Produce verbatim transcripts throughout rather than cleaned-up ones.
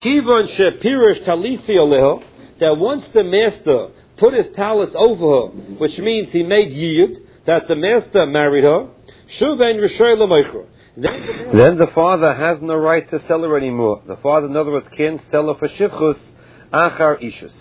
Kivon shepirish talisi aleha, that once the master put his talus over her, which means he made yiyud, that the master married her, shuvein rishoy l'moichra. Then the father has no right to sell her anymore. The father, in other words, can't sell her for shivchus achar ishus.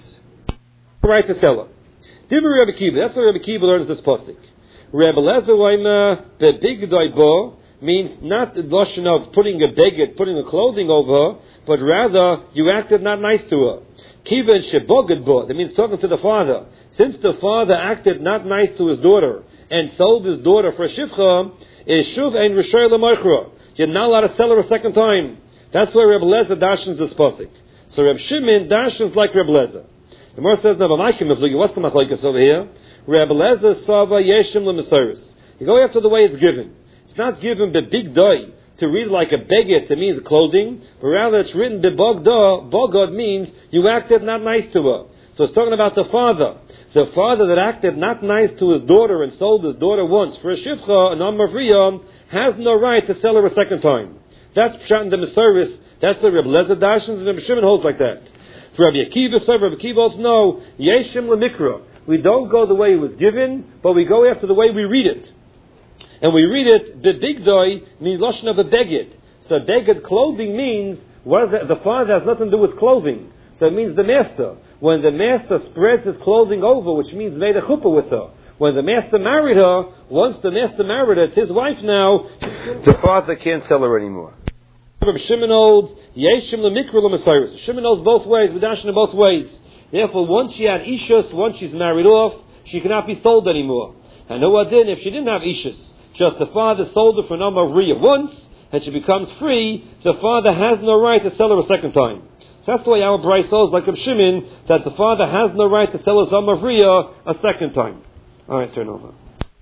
The right to sell her. Dibur Rebbe Kiva. That's what Rebbe Kiva learns this pasuk. Rebbe Lezer Waima the big doibo means not the notion of putting a beged, putting a clothing over her, but rather you acted not nice to her. Kiva and sheboged bo. That means talking to the father. Since the father acted not nice to his daughter and sold his daughter for shivcha, is shuv ein rishoy l'moichra. You're not allowed to sell her a second time. That's why Rebbe Lezer dashens this pasuk. So Reb Shimon dashens like Reb Lezer. The Gemara says, "No, but my what's the machlokes over here? Reb Lezer sava yeshim l'mesaris. You go after the way it's given. It's not given the big doy to read like a beged. It means clothing, but rather it's written bebogda. Bogod means you acted not nice to her. So it's talking about the father. The father that acted not nice to his daughter and sold his daughter once for a shivcha, an amavriya, has no right to sell her a second time. That's pshat in the mesaris. That's the Reb Lezer dashens, and Reb Shimon holds like that. For Rabbi Akiva, so Rabbi Akiva holds no, yeshim lemikra. We don't go the way it was given, but we go after the way we read it. And we read it, the big doy means loshon of a beged. So beged clothing means, what is that? The father has nothing to do with clothing. So it means the master. When the master spreads his clothing over, which means made a chuppah with her. When the master married her, once the master married her, it's his wife now, the father can't sell her anymore. Shimon holds, Yeshim lemikra l'mesaris. Shimon holds both ways, Vidashin in both ways. Therefore, once she had ishus, once she's married off, she cannot be sold anymore. And no one did if she didn't have ishus. Just the father sold her for an amavriya once, and she becomes free, the father has no right to sell her a second time. So that's the way our Bryce holds, like Reb Shimon, that the father has no right to sell his amavriya a second time. Alright, turn over.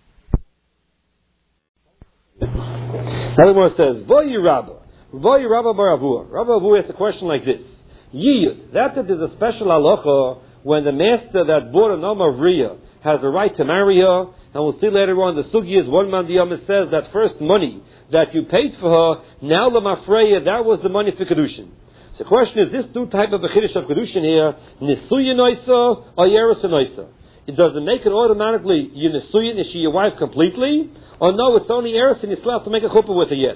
Now the Gemara says, Voyi Rabbah. Voyi Rabbah bar Avua. Rabbi Avua asks a question like this. Yiyud. That there's a special halacha when the master that bought an amavriya has a right to marry her, and we'll see later on the sugiyas, one man diyam says that first money that you paid for her, now lemafreya, that was the money for kedushin. So the question is, this new type of a chiddush of kedushin here, nisuyin oisa or yerusin oisa? It doesn't make it automatically you nisuyin, is she your wife completely? Or no, it's only erusin, you still have to make a chuppah with her yet.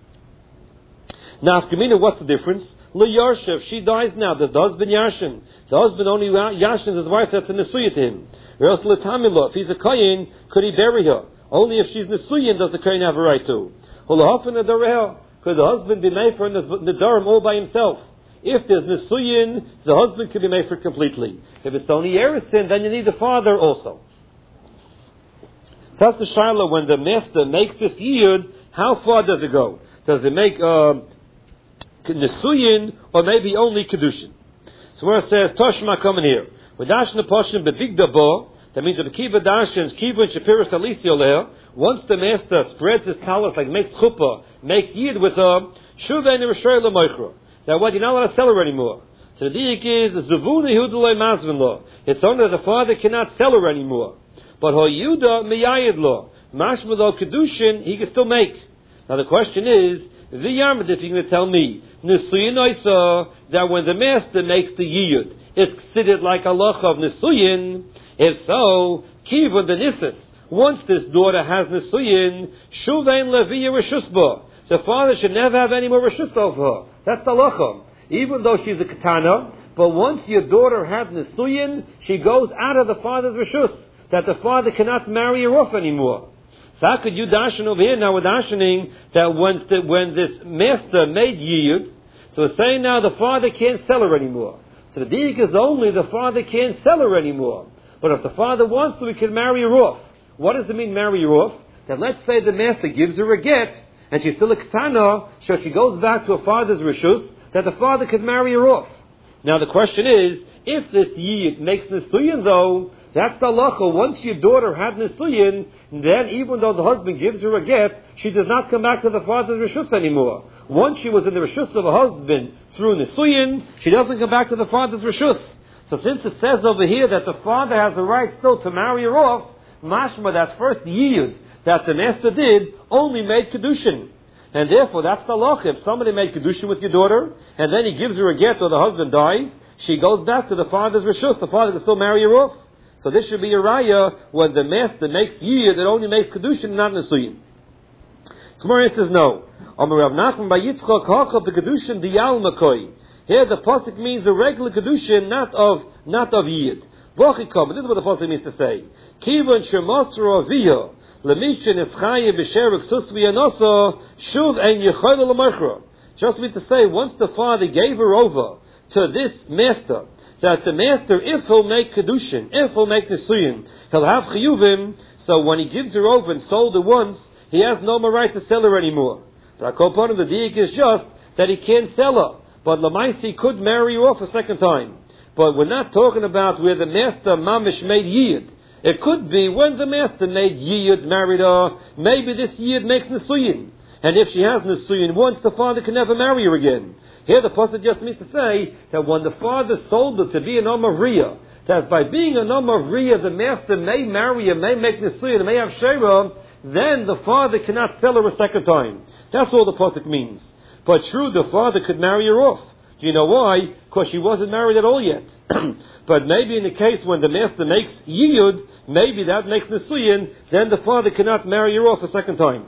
Now, Afkamina, what's the difference? Lo yarshev, she dies now, does the husband yashin? The husband only yashins his wife that's a nisuyin to him. Or else letamilo, if he's a kohen, could he bury her? Only if she's nisuyin does the kohen have a right to. Could the husband be made for the darim all by himself? If there's nisuyin, the husband can be made for completely. If it's only erisin, then you need the father also. So that's the shiloh when the master makes this yiyud, how far does it go? Does it make uh, nisuyin or maybe only kedushin? So where it says Toshma coming here, with dashna poshim bebig dabo, that means that the kiva dashins kiva and shapiras talisi oleh. Once the master spreads his talus like makes chuppah, makes yid with her, shuva and rishoy lemoichra. Now what, you're not allowed to sell her anymore. So the diak is zevuna yehudalei mazvin lo. It's only that the father cannot sell her anymore. But ho yuda miyayid lo. Mashma lo kedushin, he can still make. Now the question is, v'yamad, if you're going to tell me, nisuyin oisa, that when the master makes the yiyud, it's considered like halacha of nisuyin. If so, kiva the nisus. Once this daughter has nisuyin, shuvein leviya reshusba. The father should never have any more reshus over her. That's the halacha. Even though she's a katana, but once your daughter had nisuyin, she goes out of the father's reshus. That the father cannot marry her off anymore. So how could you dashen over here? Now we're dashening that when, the, when this master made yiyud, so we're saying now the father can't sell her anymore. So the diak is only the father can't sell her anymore. But if the father wants to, he can marry her off. What does it mean, marry her off? That let's say the master gives her a get, and she's still a katana, so she goes back to her father's reshus, that the father could marry her off. Now the question is, if this yiyud makes nisuyin though, that's the halacha. Once your daughter had nisuyin, then even though the husband gives her a get, she does not come back to the father's reshus anymore. Once she was in the reshus of a husband through nisuyin, she doesn't come back to the father's reshus. So since it says over here that the father has a right still to marry her off, mashma, that first yiyud that the master did only made kedushin. And therefore, that's the halacha. If somebody made kedushin with your daughter, and then he gives her a get or the husband dies, she goes back to the father's reshus. The father can still marry her off. So this should be a raya when the master makes yiyud, it only makes kedushin, not nesuyin. So Gemara says no. Here the pasuk means a regular kedushin, not of not of yiyud. This is what the pasuk means to say. Kivon shemasro aviyah lemishin eschaye b'sherek susvi anosa shuv ein yechayla l'machra. Just means to say, once the father gave her over to this master, that the master, if he'll make kedushin, if he'll make nesuyin, he'll have chiyuvim. So when he gives her over and sold her once, he has no more right to sell her anymore. But upon him, the diak is just that he can't sell her. But Lamaisi could marry her off a second time. But we're not talking about where the master mamish made yiyud. It could be when the master made yiyud, married her, maybe this yiyud makes nesuyin. And if she has nesuyin once, the father can never marry her again. Here the pasuk just means to say that when the father sold her to be an Om of Riyah, that by being an Om of Riyah, the master may marry her, may make nesuyin, may have shera, then the father cannot sell her a second time. That's all the pasuk means. But true, the father could marry her off. Do you know why? Because she wasn't married at all yet. But maybe in the case when the master makes yiyud, maybe that makes nesuyin, then the father cannot marry her off a second time.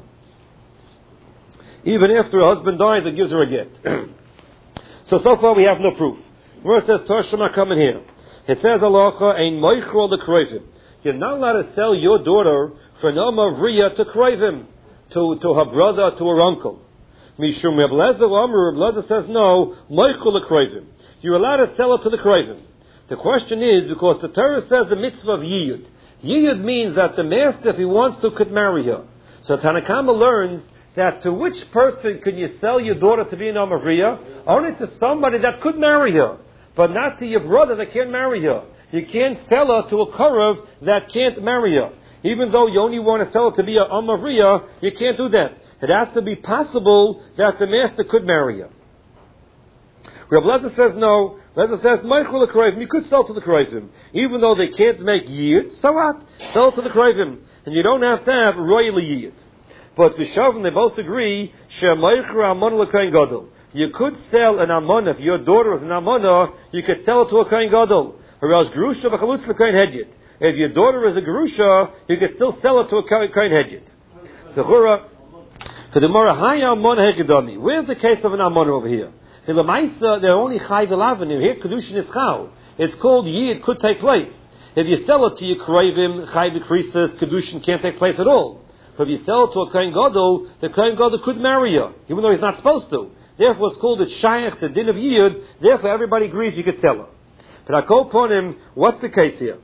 Even after her husband dies, it gives her a get. So, so far we have no proof. Where it says, Toshima, come in here. It says, Halacha, ein moichro l'kroivim. You're not allowed to sell your daughter for an Om of Riyah to kroivim, to, to her brother, to her uncle. Mishum Reb Lezer, Amr, Reb Lezer says, no, moichro l'kroivim. You're allowed to sell it to the kroivim. The question is, because the Torah says the mitzvah of yiyud. Yiyud means that the master, if he wants to, could marry her. So Tanakama learns that to which person can you sell your daughter to be an Om of Riyah? Only to somebody that could marry her, but not to your brother that can't marry her. You can't sell her to a Karev that can't marry her. Even though you only want to sell her to be an Om of Riyah, you can't do that. It has to be possible that the master could marry her. Reb Lezer says no. Lezer says, Michael Krayvim, you could sell to the Krayvim. Even though they can't make yiyud, so what? Sell to the Krayvim. And you don't have to have royal yiyud. But Bishavim, they both agree, you could sell an amana, if your daughter is an amana, you could sell it to a kain gadol. If your daughter is a gerusha, you could still sell it to a kain hedjit. Zechura, for the Mora Haya amana hekadami. Where's the case of an amana over here? In the Maisa, they're only chayv elavenim. Here, kedushin is chau. It's called yid, could take place. If you sell it to your krayvim, chayv krisis, kedushin can't take place at all. But if you sell it to a Kohen Gadol, the Kohen Gadol could marry her, even though he's not supposed to. Therefore, it's called the Shayach, the din of Yiyud. Therefore, everybody agrees you could sell her. But I call upon him, what's the case here?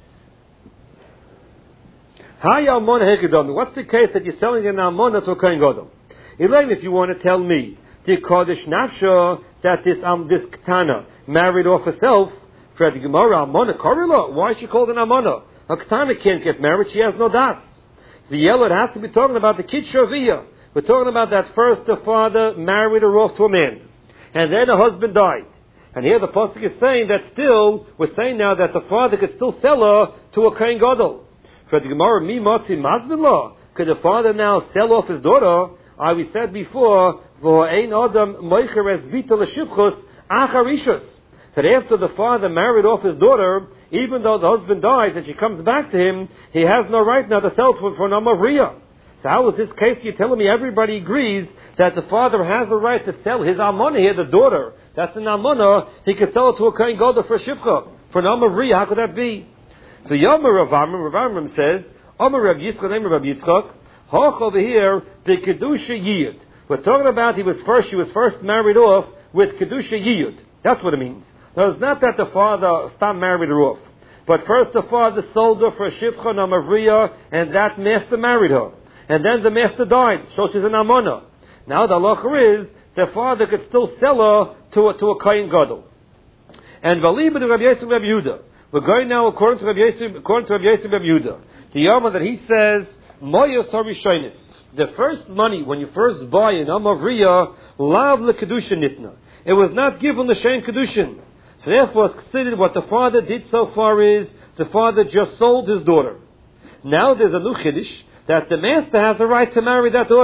What's the case that you're selling an Almona to a Kohen Gadol? Elaine, if you want to tell me, the Kodesh Nafsha, that this um, this Ketana married off herself, for the Gemara, Almona Korila, why is she called an Almona? A Ketana can't get married, she has no das. The yellow, it has to be talking about the kid Shaviyah. We're talking about that first the father married her off to a man. And then the husband died. And here the pasuk is saying that still, we're saying now that the father could still sell her to a Kohen Gadol. For the Gemara, mi motzi mazbillah. Could the father now sell off his daughter? I we said before, v'ho'ein adam moicher es vita l'shivchus acharishus. That after the father married off his daughter, even though the husband dies and she comes back to him, he has no right now to sell for, for an Om of Riyah. So how is this case? You're telling me everybody agrees that the father has the right to sell his Amana here, the daughter. That's an Amana. He could sell it to a Kohen Gadol for a Shivcha. For an Om of Riyah, how could that be? So Yomer Rav Amram, Rav Amram says, Omer Rav Yitzchak, name Rav Yitzchak, Hoch over here, the Kedusha Yiyud. We're talking about he was first, she was first married off with Kedusha Yiyud. That's what it means. Now, it's not that the father stopped married her off. But first the father sold her for a shivcha, an Om of Riyah, and that master married her. And then the master died, so she's an amana. Now the halacha is, the father could still sell her to a, to a Kohen Gadol. And Valiba to Rabbi Yosef Rabbi Yehuda. We're going now according to Rabbi Yosef, according to Rabbi Yosef Rabbi Yehuda. The Yama that he says, Moyos HaRishonis. The first money, when you first buy an Om of Riyah, lav lekedushin nitna. It was not given the shein kedushin. So therefore, it's considered what the father did so far is, the father just sold his daughter. Now there's a new chiddush, that the master has the right to marry that daughter.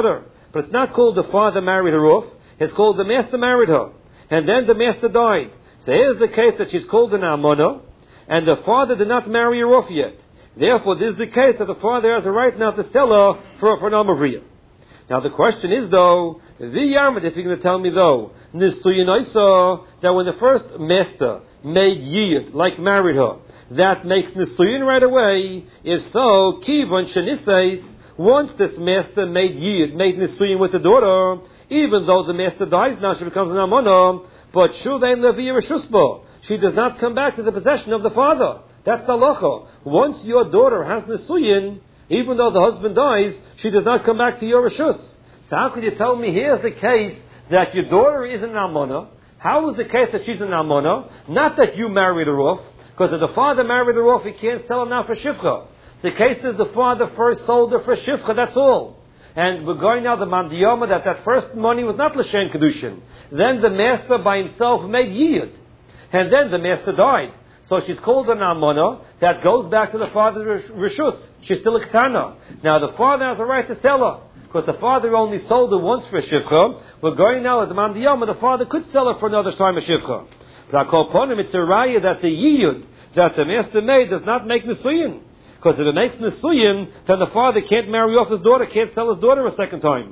but it's not called the father married her off. It's called the master married her. And then the master died. So here's the case that she's called an almana, and the father did not marry her off yet. Therefore, this is the case that the father has a right now to sell her for, for an amavriya. Now the question is though, the yarmad, if you're going to tell me though, nisuyin isa, that when the first master made yid, like married her, that makes nisuyin right away. If so, kivan sheniseis, once this master made yid, made nisuyin with the daughter, even though the master dies now, she becomes an almana, but shuvein levi reshusba, she does not come back to the possession of the father. That's the halacha. Once your daughter has nisuyin, even though the husband dies, she does not come back to your reshus. So how could you tell me here's the case that your daughter is an almana? How is the case that she's an almana? Not that you married her off, because if the father married her off, he can't sell her now for shivcha. The case is the father first sold her for shivcha, that's all. And we're going now the mandiyama that that first money was not l'shem kedushin. Then the master by himself made yid, and then the master died. So she's called an almana that goes back to the father's reshus. She's still a ketana. Now the father has a right to sell her, because the father only sold her once for a shivcha. We're going now at the mandiyama, the father could sell her for another time a shivcha. But I call upon him, it's a raya that the yid that the master made does not make nisuyin. Because if it makes nisuyin, then the father can't marry off his daughter, can't sell his daughter a second time.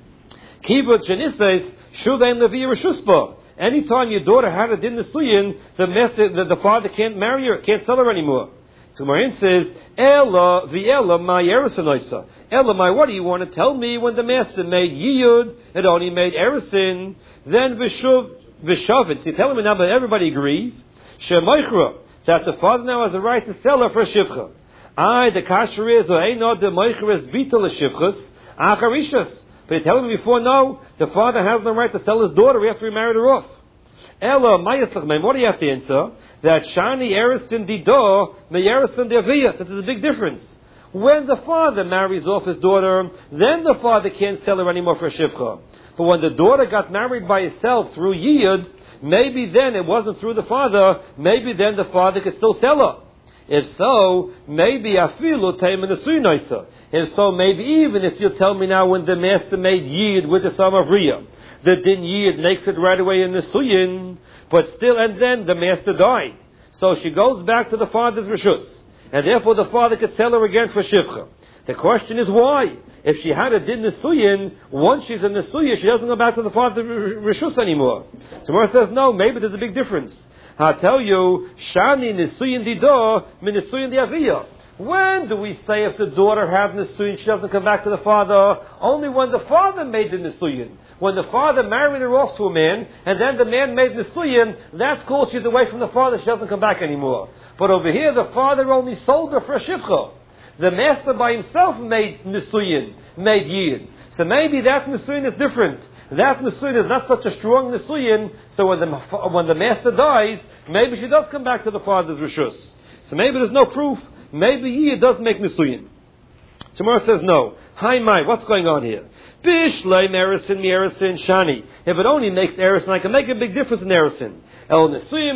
Kibut shenises shuvein levi reshusba. Anytime your daughter had a din nisuyin, the master, the, the father can't marry her, can't sell her anymore. So Marin says, Ella v'Ella my erison. Ella my, what do you want to tell me? When the master made yiyud, it only made erison. Then v'shuv v'shavit. So you're telling me now, but everybody agrees. Shemoichra, that the father now has the right to sell her for a shivcha. I the kasher is or ain't not the moichra is vital shivchas acharishas. But you're telling me before, no, the father has no right to sell his daughter after he married her off. Ella, what do you have to answer? That Shani Eristin Dido, me Eristin Deviyah. That there's a big difference. When the father marries off his daughter, then the father can't sell her anymore for a shivcha. But when the daughter got married by herself through Yiyud, maybe then it wasn't through the father, maybe then the father could still sell her. If so, maybe afilu taimen nisuyin. If so, maybe even if you tell me now when the master made yid with the son of Riyah, the din yid makes it right away in nisuyin, but still, and then the master died. So she goes back to the father's reshus, and therefore the father could sell her again for shivcha. The question is why? If she had a din nisuyin, once she's in nisuyin, she doesn't go back to the father's reshus anymore. So Gemara says, no, maybe there's a big difference. I'll tell you, Shani nisuyin dido min nisuyin diaviyah. When do we say if the daughter had nisuyin, she doesn't come back to the father? Only when the father made the nisuyin. When the father married her off to a man, and then the man made nisuyin, that's called she's away from the father, she doesn't come back anymore. But over here, the father only sold her for a shivcha. The master by himself made nisuyin, made yid. So maybe that nisuyin is different. That nisuyin is not such a strong nisuyin, so when the, when the master dies, maybe she does come back to the father's reshus. So maybe there's no proof. Maybe yid does make nisuyin. Tomorrow says no. Hi, my, what's going on here? Bishlay Erisin, Erisin, Shani. If it only makes Erisin, I can make a big difference in Erisin. El nisuyin